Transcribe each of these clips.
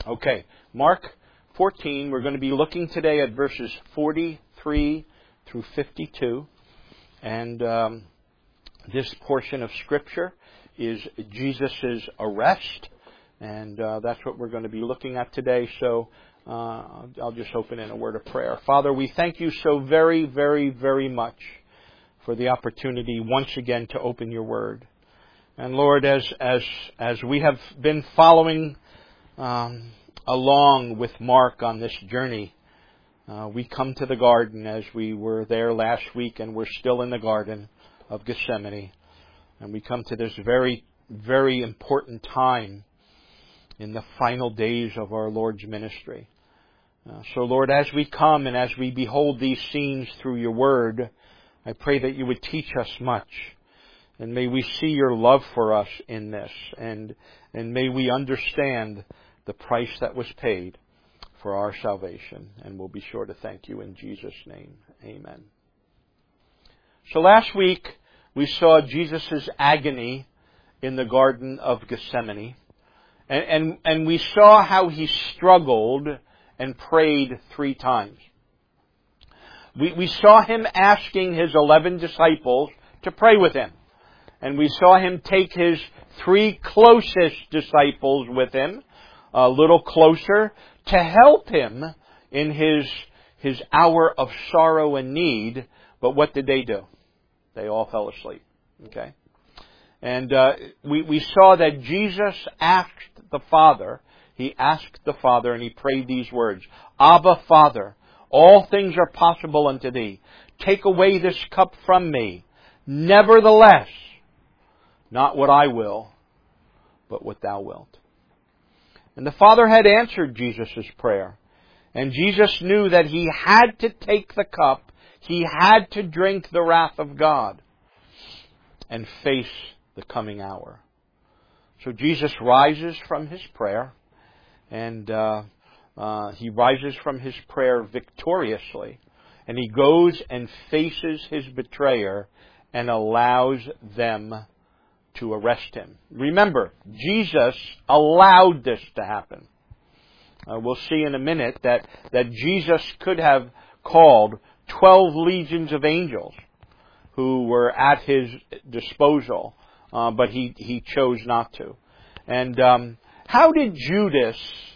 Okay, Mark 14, we're going to be looking today at verses 43 through 52. And this portion of Scripture is Jesus' arrest. And that's what we're going to be looking at today. So I'll just open in a word of prayer. Father, we thank you so very, very, very much for the opportunity once again to open your word. And Lord, as we have been following along with Mark on this journey, we come to the garden as we were there last week, and we're still in the Garden of Gethsemane. And we come to this very, very important time in the final days of our Lord's ministry. So Lord, as we come and as we behold these scenes through your word, I pray that you would teach us much. And may we see your love for us in this. And may we understand the price that was paid for our salvation. And we'll be sure to thank you in Jesus' name. Amen. So last week we saw Jesus' agony in the Garden of Gethsemane. And we saw how he struggled and prayed 3 times. We saw him asking his 11 disciples to pray with him. And we saw him take his 3 closest disciples with him, a little closer, to help him in his hour of sorrow and need. But what did they do? They all fell asleep. Okay? And we saw that Jesus asked the Father, he asked the Father and he prayed these words, Abba, Father, all things are possible unto thee. Take away this cup from me. Nevertheless, not what I will, but what thou wilt. And the Father had answered Jesus' prayer. And Jesus knew that he had to take the cup, he had to drink the wrath of God and face the coming hour. So Jesus rises from his prayer, and he rises from his prayer victoriously, and he goes and faces his betrayer and allows them to arrest him. Remember, Jesus allowed this to happen. We'll see in a minute that Jesus could have called 12 legions of angels who were at his disposal, but he chose not to. And how did Judas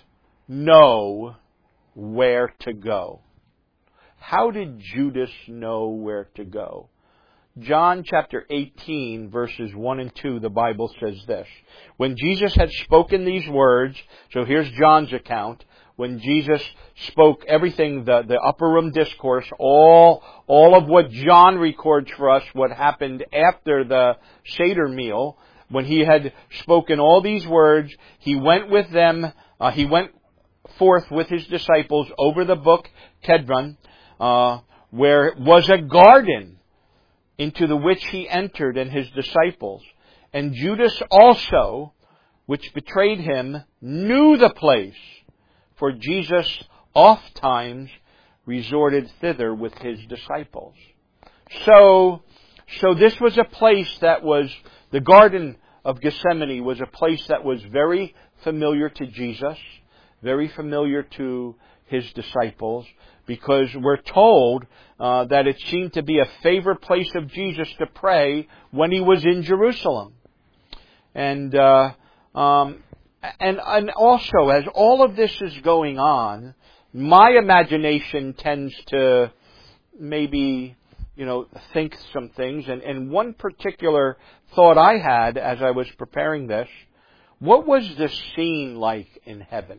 know where to go? How did Judas know where to go? John chapter 18, verses 1 and 2, the Bible says this. When Jesus had spoken these words, so here's John's account. When Jesus spoke everything, the upper room discourse, all of what John records for us, what happened after the Seder meal, when he had spoken all these words, he went with them, he went forth with his disciples over the brook Kedron, where was a garden, into the which he entered and his disciples. And Judas also, which betrayed him, knew the place, for Jesus ofttimes resorted thither with his disciples. So this was a place that was, the Garden of Gethsemane was a place that was very familiar to Jesus, very familiar to his disciples, because we're told that it seemed to be a favorite place of Jesus to pray when he was in Jerusalem. And also, as all of this is going on, my imagination tends to maybe, think some things. And one particular thought I had as I was preparing this, what was the scene like in heaven?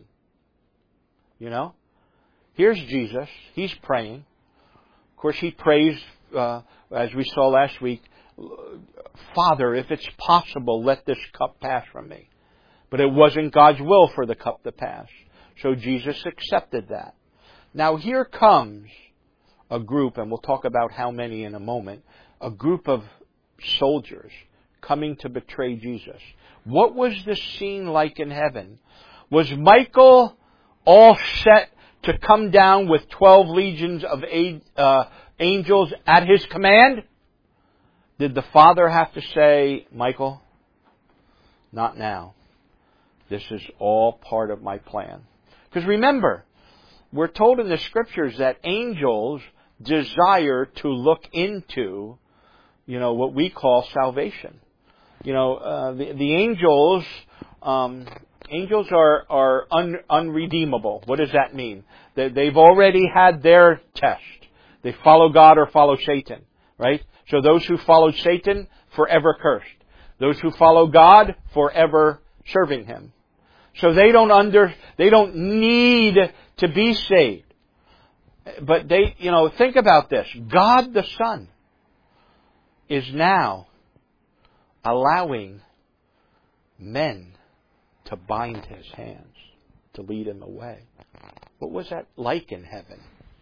Here's Jesus. He's praying. Of course, he prays, as we saw last week, Father, if it's possible, let this cup pass from me. But it wasn't God's will for the cup to pass. So Jesus accepted that. Now here comes a group, and we'll talk about how many in a moment, a group of soldiers coming to betray Jesus. What was the scene like in heaven? Was Michael all set to come down with 12 legions of angels at his command? Did the Father have to say, Michael, not now. This is all part of my plan. Because remember, we're told in the Scriptures that angels desire to look into, what we call salvation. The angels, angels are unredeemable. What does that mean? They've already had their test. They follow God or follow Satan, right? So those who follow Satan, forever cursed. Those who follow God, forever serving Him. So they don't need to be saved. But think about this. God the Son is now allowing men to bind His hands, to lead Him away. What was that like in heaven?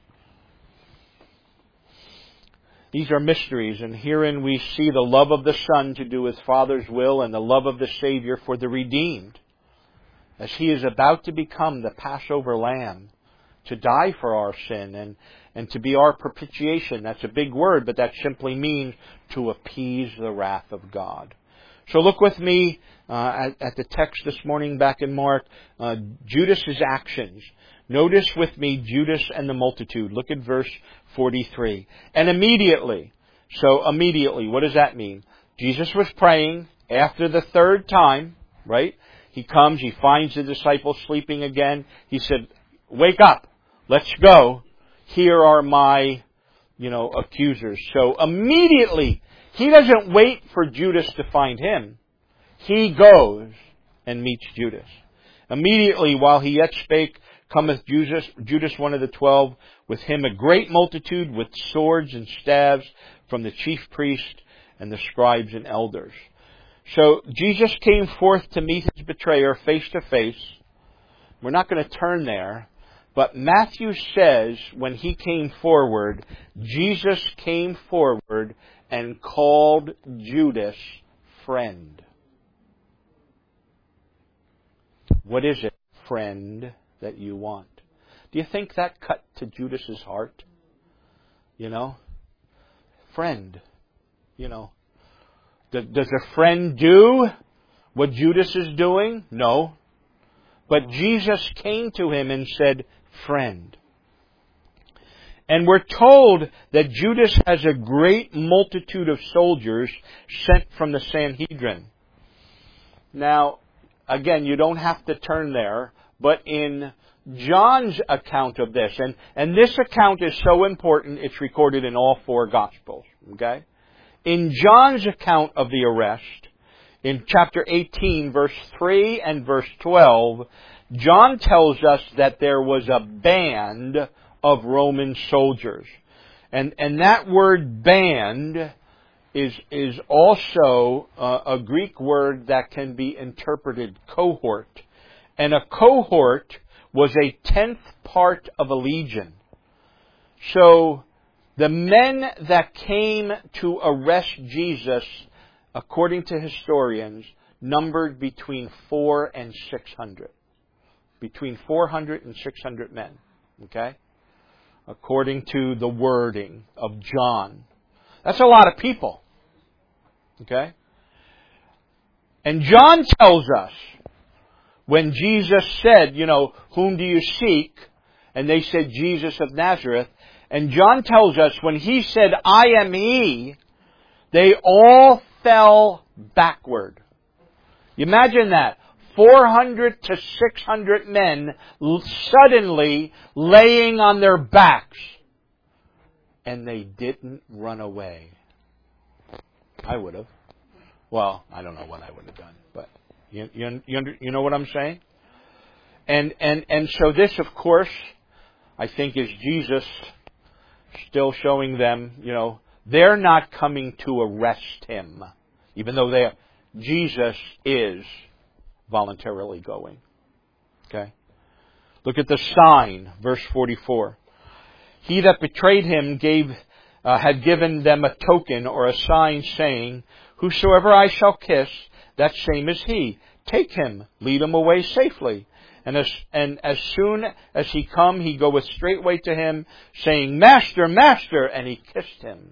These are mysteries, and herein we see the love of the Son to do His Father's will and the love of the Savior for the redeemed, as He is about to become the Passover Lamb, to die for our sin and to be our propitiation. That's a big word, but that simply means to appease the wrath of God. So look with me at the text this morning back in Mark, Judas's actions. Notice with me Judas and the multitude. Look at verse 43. And immediately, what does that mean? Jesus was praying after the third time, right? He comes, He finds the disciples sleeping again. He said, wake up, let's go. Here are my, accusers. So immediately, He doesn't wait for Judas to find Him. He goes and meets Judas. Immediately, while He yet spake, cometh Judas, one of the 12, with him a great multitude with swords and staves from the chief priest and the scribes and elders. So Jesus came forth to meet His betrayer face to face. We're not going to turn there, but Matthew says when He came forward, Jesus came forward and called Judas friend. What is it, friend, that you want? Do you think that cut to Judas's heart? Friend. Does a friend do what Judas is doing? No. But Jesus came to him and said, friend. And we're told that Judas has a great multitude of soldiers sent from the Sanhedrin. Now, again, you don't have to turn there, but in John's account of this, and this account is so important, it's recorded in all four Gospels, okay? In John's account of the arrest, in chapter 18, verse 3 and verse 12, John tells us that there was a band of Roman soldiers. And that word band is also a Greek word that can be interpreted cohort. And a cohort was a 10th part of a legion. So the men that came to arrest Jesus, according to historians, numbered between 400 and 600. Between 400 and 600 men. Okay? According to the wording of John. That's a lot of people. Okay? And John tells us, when Jesus said, whom do you seek? And they said, Jesus of Nazareth. And John tells us, when He said, I am He, they all fell backward. You imagine that. 400 to 600 men suddenly laying on their backs. And they didn't run away. I would have. Well, I don't know what I would have done, but you know what I'm saying? And so this, of course, I think is Jesus still showing them, they're not coming to arrest Him, even though Jesus is voluntarily going. Okay? Look at the sign, verse 44. He that betrayed Him had given them a token or a sign, saying, whosoever I shall kiss, that same is he. Take him, lead him away safely. And as soon as he come, he goeth straightway to him, saying, Master, Master, and he kissed him.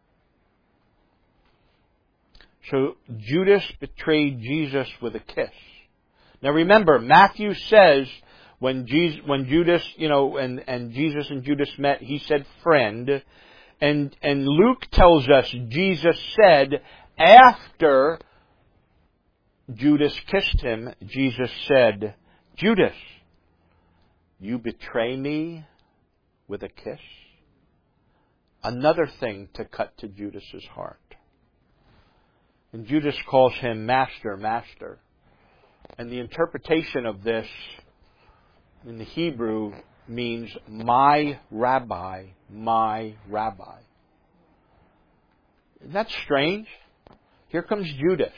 So Judas betrayed Jesus with a kiss. Now remember, Matthew says, when Judas, and Jesus and Judas met, he said friend. And Luke tells us Jesus said after Judas kissed him, Jesus said, Judas, you betray me with a kiss? Another thing to cut to Judas's heart. And Judas calls him Master, Master. And the interpretation of this in the Hebrew means my rabbi, my rabbi. Isn't that strange? Here comes Judas,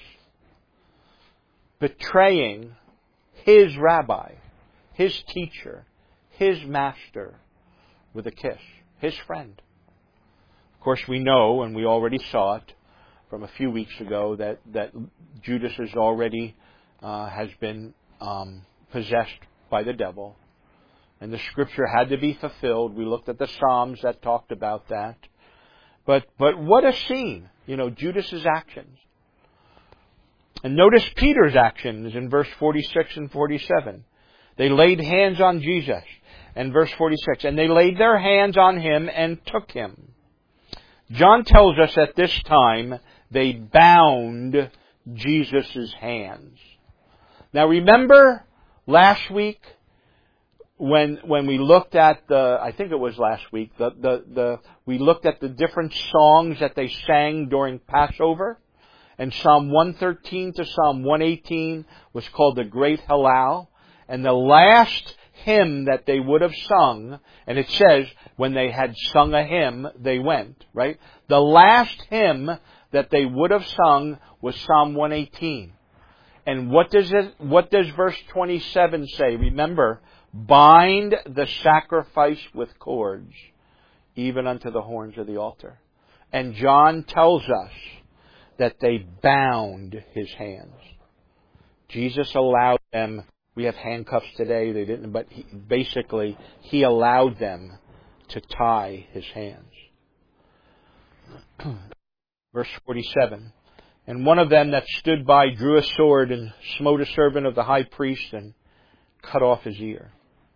betraying his rabbi, his teacher, his master, with a kiss, his friend. Of course, we know, and we already saw it from a few weeks ago, that Judas is already has been possessed by the devil. And the Scripture had to be fulfilled. We looked at the Psalms that talked about that. But what a scene, Judas's actions. And notice Peter's actions in verse 46 and 47. They laid hands on Jesus. And verse 46, and they laid their hands on him and took him. John tells us at this time they bound Jesus' hands. Now remember last week when we looked at I think it was last week, we looked at the different songs that they sang during Passover. And Psalm 113 to Psalm 118 was called the Great Hallel. And the last hymn that they would have sung, and it says, when they had sung a hymn, they went, right? The last hymn that they would have sung was Psalm 118. And what does verse 27 say? Remember, bind the sacrifice with cords, even unto the horns of the altar. And John tells us that they bound his hands. Jesus allowed them. We have handcuffs today. They didn't, but he allowed them to tie his hands. Verse 47. And one of them that stood by drew a sword and smote a servant of the high priest and cut off his ear.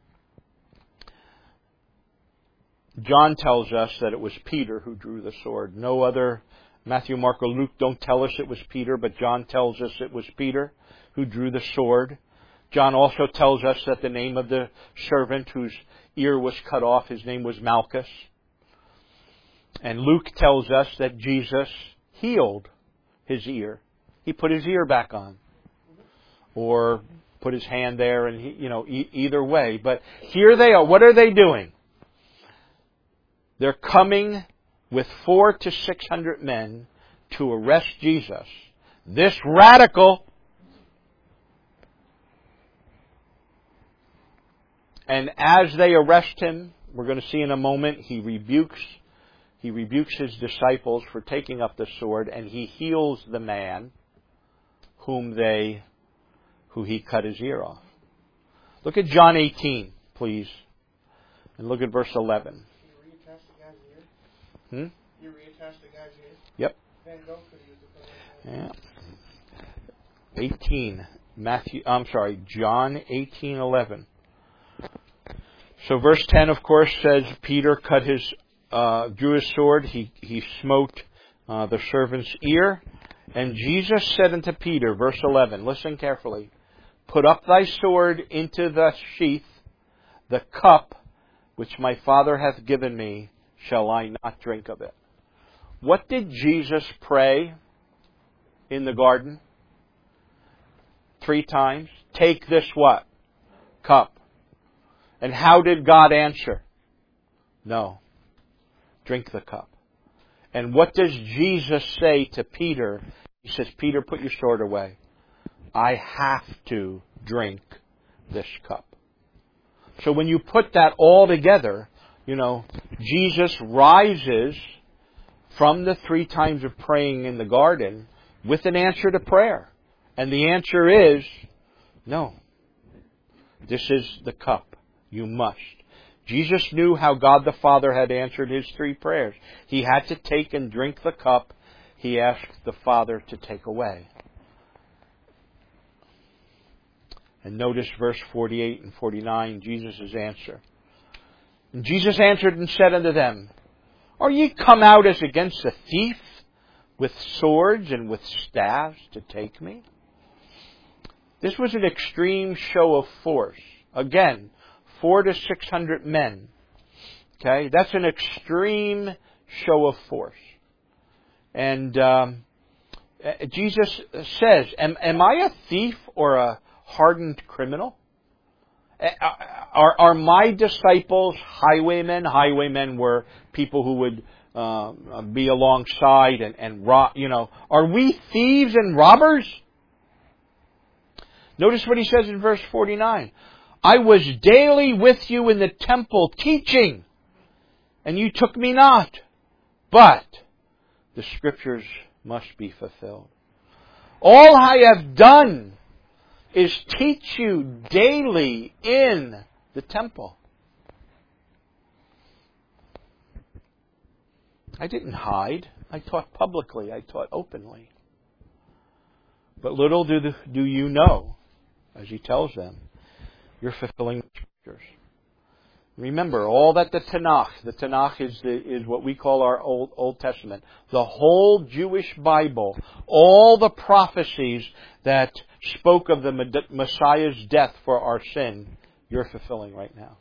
John tells us that it was Peter who drew the sword. No other, Matthew, Mark, or Luke don't tell us it was Peter, but John tells us it was Peter who drew the sword. John also tells us that the name of the servant whose ear was cut off, his name was Malchus. And Luke tells us that Jesus healed his ear. He put his ear back on. Or put his hand there, and either way. But here they are. What are they doing? They're coming with 400 to 600 men to arrest Jesus. This radical. And as they arrest him, we're going to see in a moment, he rebukes his disciples for taking up the sword, and he heals the man who he cut his ear off. Look at John 18, please, and look at verse 11. You reattach the guy's ear? You reattach the guy's ear? Yep. Van Gogh could use it. Yeah. John 18:11. So verse 10, of course, says Peter drew his sword. He smote the servant's ear. And Jesus said unto Peter, verse 11, listen carefully, put up thy sword into the sheath, the cup which my Father hath given me, shall I not drink of it? What did Jesus pray in the garden? 3 times. Take this what? Cup. And how did God answer? No. Drink the cup. And what does Jesus say to Peter? He says, Peter, put your sword away. I have to drink this cup. So when you put that all together, Jesus rises from the 3 times of praying in the garden with an answer to prayer. And the answer is, no. This is the cup. You must. Jesus knew how God the Father had answered his 3 prayers. He had to take and drink the cup he asked the Father to take away. And notice verse 48 and 49, Jesus' answer. And Jesus answered and said unto them, Are ye come out as against a thief, with swords and with staves to take me? This was an extreme show of force. Again, 400 to 600 men. Okay, that's an extreme show of force. And Jesus says, am I a thief or a hardened criminal? Are my disciples highwaymen? Highwaymen were people who would be alongside and rob. Are we thieves and robbers? Notice what he says in verse 49. I was daily with you in the temple teaching, and you took me not. But the Scriptures must be fulfilled. All I have done is teach you daily in the temple. I didn't hide. I taught publicly. I taught openly. But little do you know, as he tells them, you're fulfilling the Scriptures. Remember, all that the Tanakh is what we call our Old Testament. The whole Jewish Bible, all the prophecies that spoke of the Messiah's death for our sin, you're fulfilling right now.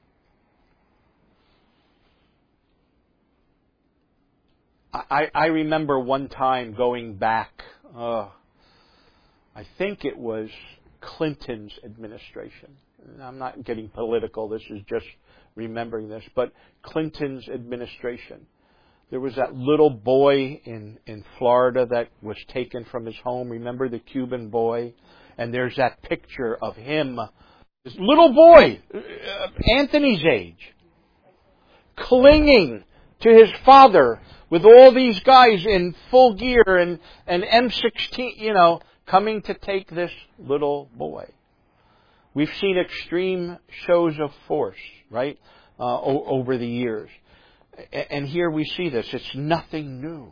I remember one time going back, I think it was Clinton's administration. I'm not getting political, this is just remembering this, but Clinton's administration. There was that little boy in Florida that was taken from his home. Remember the Cuban boy? And there's that picture of him, this little boy, Anthony's age, clinging to his father with all these guys in full gear and M16, coming to take this little boy. We've seen extreme shows of force, right, over the years. And here we see this. It's nothing new.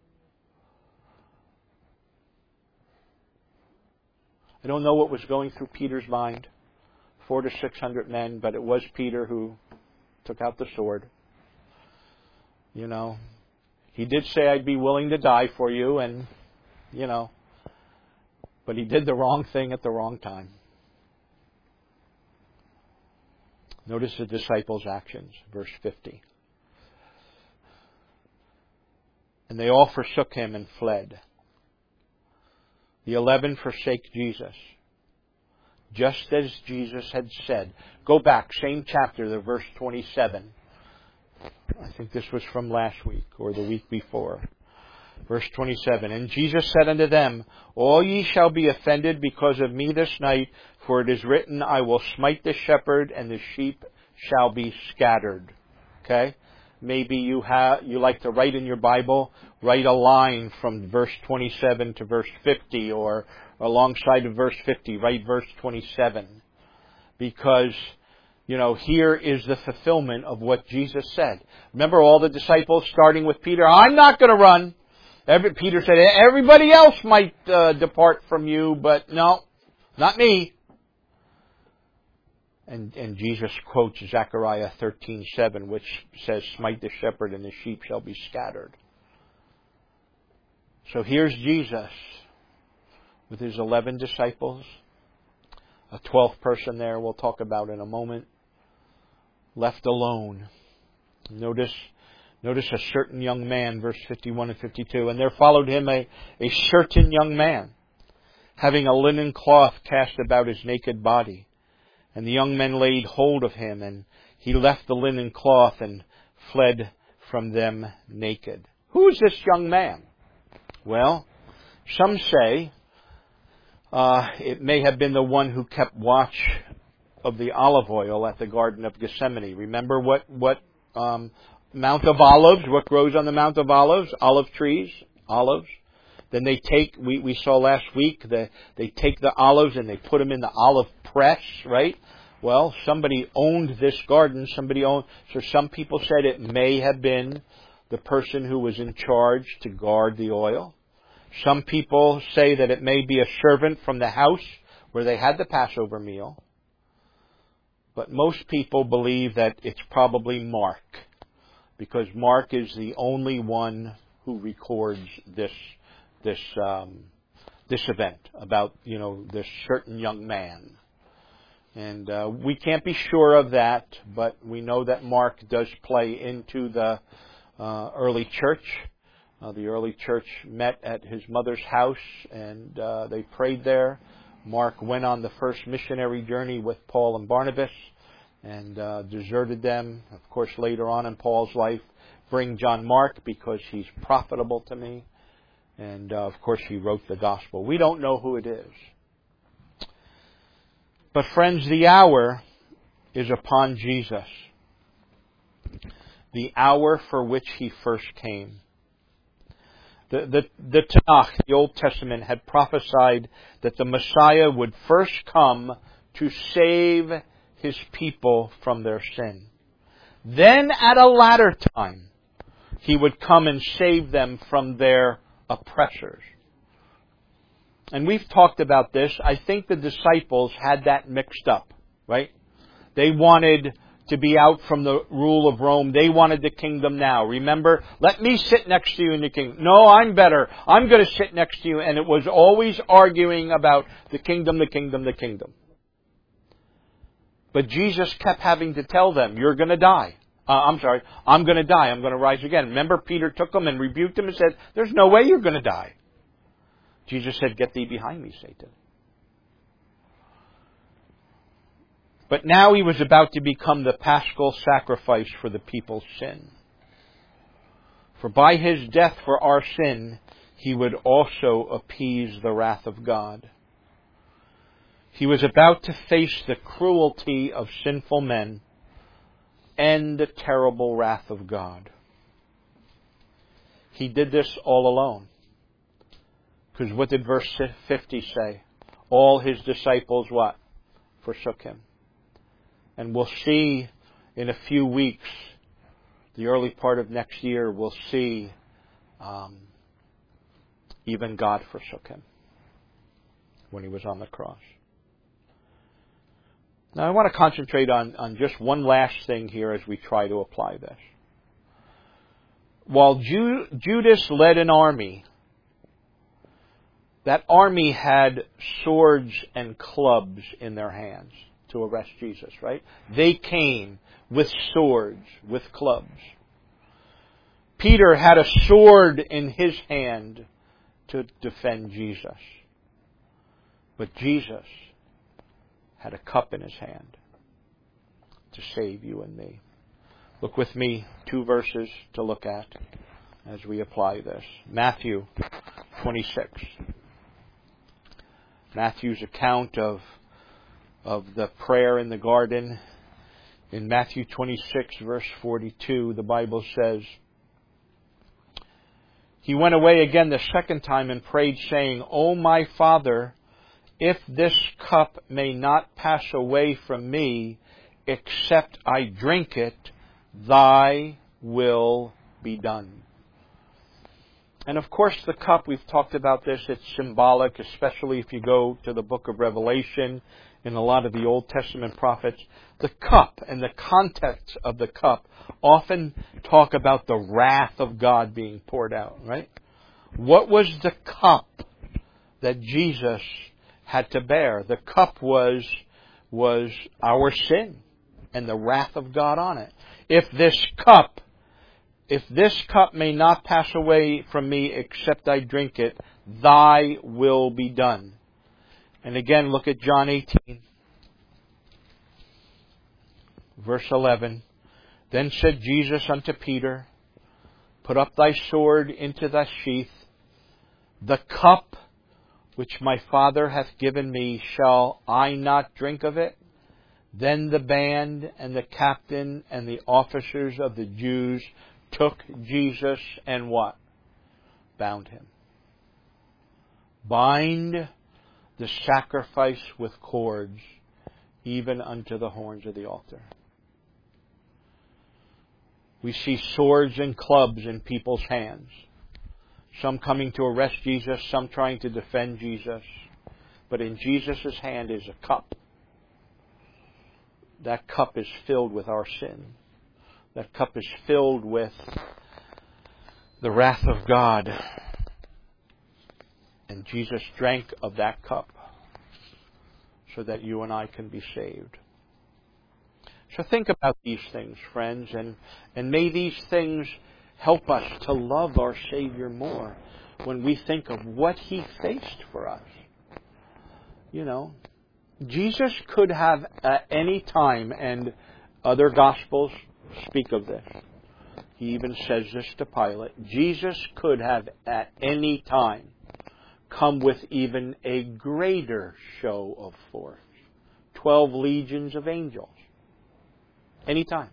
I don't know what was going through Peter's mind. 400 to 600 men, but it was Peter who took out the sword. He did say, I'd be willing to die for you, and, but he did the wrong thing at the wrong time. Notice the disciples' actions, verse 50. And they all forsook him and fled. The 11 forsake Jesus, just as Jesus had said. Go back, same chapter, the verse 27. I think this was from last week or the week before. Verse 27. And Jesus said unto them, All ye shall be offended because of me this night, for it is written, I will smite the shepherd, and the sheep shall be scattered. Okay? Maybe you like to write in your Bible, write a line from verse 27 to verse 50, or alongside of verse 50, write verse 27. Because, here is the fulfillment of what Jesus said. Remember all the disciples, starting with Peter, I'm not going to run. Peter said, everybody else might depart from you, but no, not me. And Jesus quotes Zechariah 13:7, which says, Smite the shepherd and the sheep shall be scattered. So here's Jesus with his 11 disciples. A 12th person there we'll talk about in a moment. Left alone. Notice a certain young man, verse 51 and 52. And there followed him a certain young man, having a linen cloth cast about his naked body. And the young men laid hold of him, and he left the linen cloth and fled from them naked. Who is this young man? Well, some say it may have been the one who kept watch of the olive oil at the Garden of Gethsemane. Remember what Mount of Olives, what grows on the Mount of Olives? Olive trees, olives. Then they take, we saw last week, they take the olives and they put them in the olive press, right? Well, somebody owned this garden, so some people said it may have been the person who was in charge to guard the oil. Some people say that it may be a servant from the house where they had the Passover meal. But most people believe that it's probably Mark, because Mark is the only one who records this event about, this certain young man. And we can't be sure of that, but we know that Mark does play into the early church. The early church met at his mother's house, and they prayed there. Mark went on the first missionary journey with Paul and Barnabas and deserted them. Of course, later on in Paul's life, bring John Mark because he's profitable to me. And, of course, he wrote the gospel. We don't know who it is. But friends, the hour is upon Jesus. The hour for which He first came. The Tanakh, the Old Testament, had prophesied that the Messiah would first come to save His people from their sin. Then at a latter time, He would come and save them from their oppressors. And we've talked about this. I think the disciples had that mixed up, right? They wanted to be out from the rule of Rome. They wanted the kingdom now. Remember, let me sit next to you in the kingdom. No, I'm better. I'm going to sit next to you. And it was always arguing about the kingdom, the kingdom, the kingdom. But Jesus kept having to tell them, you're going to die. I'm going to die. I'm going to rise again. Remember, Peter took him and rebuked him and said, there's no way you're going to die. Jesus said, get thee behind me, Satan. But now He was about to become the paschal sacrifice for the people's sin. For by His death for our sin, He would also appease the wrath of God. He was about to face the cruelty of sinful men and the terrible wrath of God. He did this all alone. Because what did verse 50 say? All His disciples what? Forsook Him. And we'll see in a few weeks, the early part of next year, we'll see even God forsook Him when He was on the cross. Now I want to concentrate on just one last thing here as we try to apply this. While Judas led an army, that army had swords and clubs in their hands to arrest Jesus, right? They came with swords, with clubs. Peter had a sword in his hand to defend Jesus. But Jesus had a cup in His hand to save you and me. Look with me, 2 verses to look at as we apply this. Matthew 26. Matthew's account of the prayer in the garden. In Matthew 26, verse 42, the Bible says, He went away again the second time and prayed, saying, O my Father, if this cup may not pass away from me, except I drink it, Thy will be done. And of course the cup, we've talked about this, it's symbolic, especially if you go to the book of Revelation and a lot of the Old Testament prophets. The cup and the context of the cup often talk about the wrath of God being poured out, right? What was the cup that Jesus had to bear? The cup was our sin and the wrath of God on it. If this cup may not pass away from me except I drink it, Thy will be done. And again, look at John 18, verse 11. Then said Jesus unto Peter, Put up thy sword into thy sheath. The cup which my Father hath given me, shall I not drink of it? Then the band and the captain and the officers of the Jews took Jesus and what? Bound Him. Bind the sacrifice with cords, even unto the horns of the altar. We see swords and clubs in people's hands. Some coming to arrest Jesus, some trying to defend Jesus. But in Jesus' hand is a cup. That cup is filled with our sin. That cup is filled with the wrath of God. And Jesus drank of that cup so that you and I can be saved. So think about these things, friends, and may these things help us to love our Savior more when we think of what He faced for us. You know, Jesus could have at any time, and other Gospels speak of this. He even says this to Pilate. Jesus could have at any time come with even a greater show of force. 12 legions of angels. Anytime.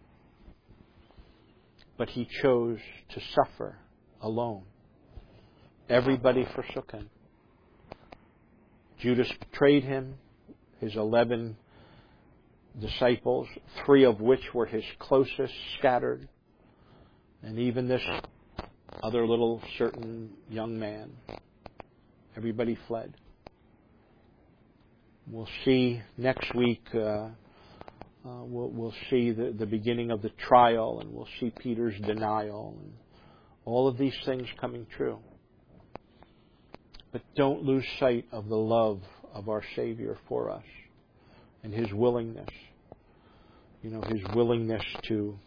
But He chose to suffer alone. Everybody forsook Him. Judas betrayed Him. His 11 disciples, 3 of which were His closest, scattered. And even this other little certain young man. Everybody fled. We'll see next week, we'll see the beginning of the trial, and we'll see Peter's denial, and all of these things coming true. But don't lose sight of the love of our Savior for us and His willingness. You know, His willingness to,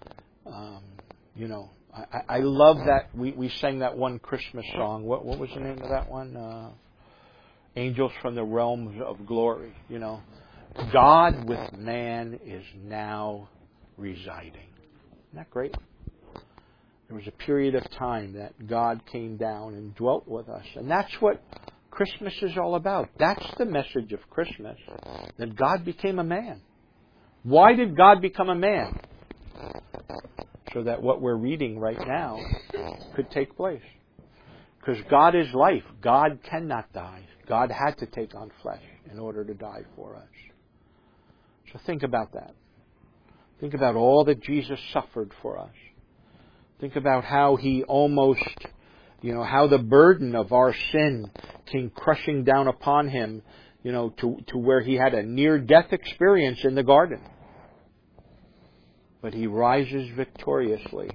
I love that. We sang that one Christmas song. What was the name of that one? Angels from the Realms of Glory. You know, God with man is now residing. Isn't that great? There was a period of time that God came down and dwelt with us. And that's what Christmas is all about. That's the message of Christmas, that God became a man. Why did God become a man? So that what we're reading right now could take place. Because God is life. God cannot die. God had to take on flesh in order to die for us. So think about that. Think about all that Jesus suffered for us. Think about how He almost, how the burden of our sin came crushing down upon Him, to where He had a near-death experience in the garden. But He rises victoriously,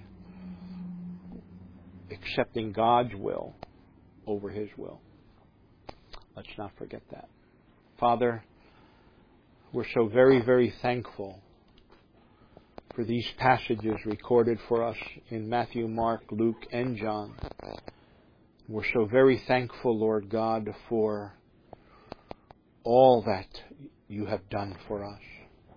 accepting God's will over His will. Let's not forget that. Father, we're so very, very thankful for these passages recorded for us in Matthew, Mark, Luke, and John. We're so very thankful, Lord God, for all that You have done for us.